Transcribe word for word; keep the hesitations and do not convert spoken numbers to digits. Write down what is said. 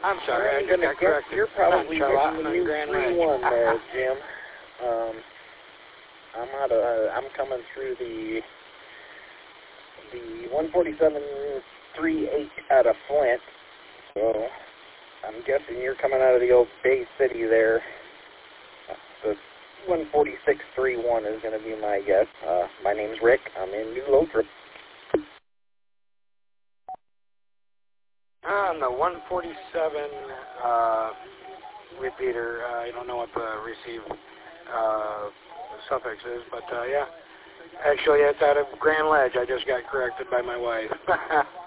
I'm sorry, I I'm just gonna got guess corrected. you're probably Charlotte getting the on new Grand three Ledge. one there, Jim. Um, I'm out of, uh, I'm coming through the the one forty-seven three eight out of Flint. So I'm guessing you're coming out of the old Bay City there. The one forty-six three one is going to be my guess. Uh, my name's Rick. I'm in New Lothrop. On the one forty-seven uh, repeater, uh, I don't know what the receive uh, suffix is, but uh, yeah. Actually, it's out of Grand Ledge. I just got corrected by my wife.